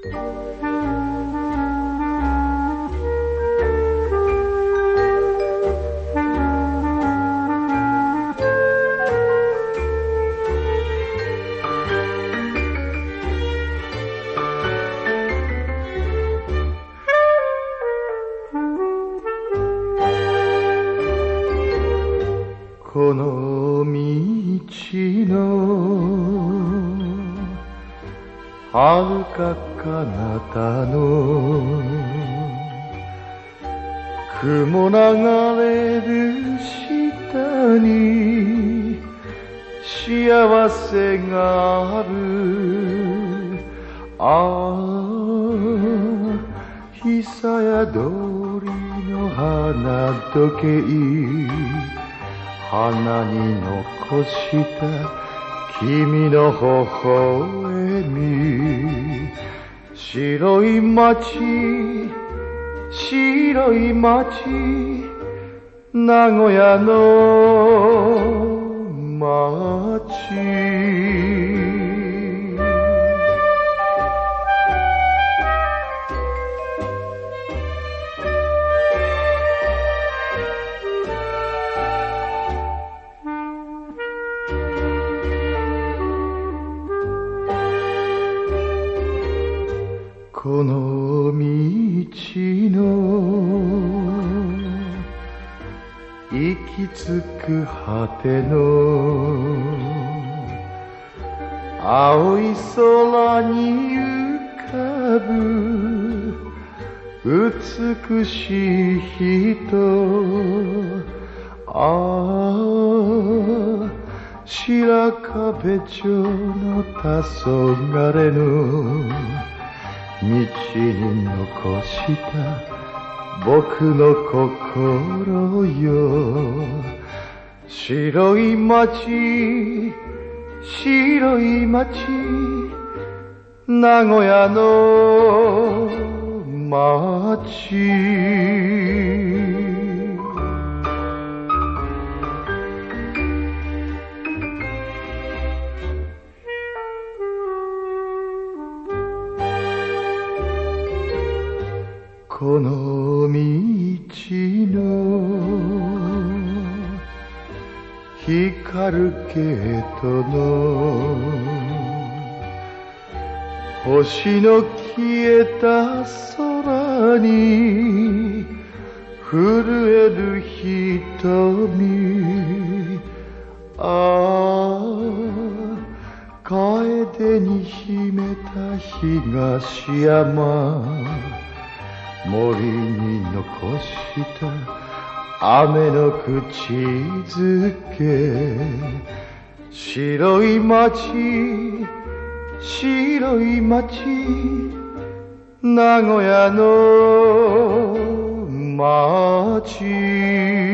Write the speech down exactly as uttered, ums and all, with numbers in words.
この道の遥か彼方の雲流れる下に幸せがある。ああ、久屋通りの花時計、花に残した君の微笑み。白い街、白い街、名古屋の街。この道の行き着く果ての青い空に浮かぶ美しい人。ああ、白壁町の黄昏の道に残した僕の心よ。白い街、白い街、名古屋の街。この道の光るゲートの星の消えた空に震える瞳。ああ、楓に秘めた東山、森に残した雨の口づけ。白い街、白い街、名古屋の街。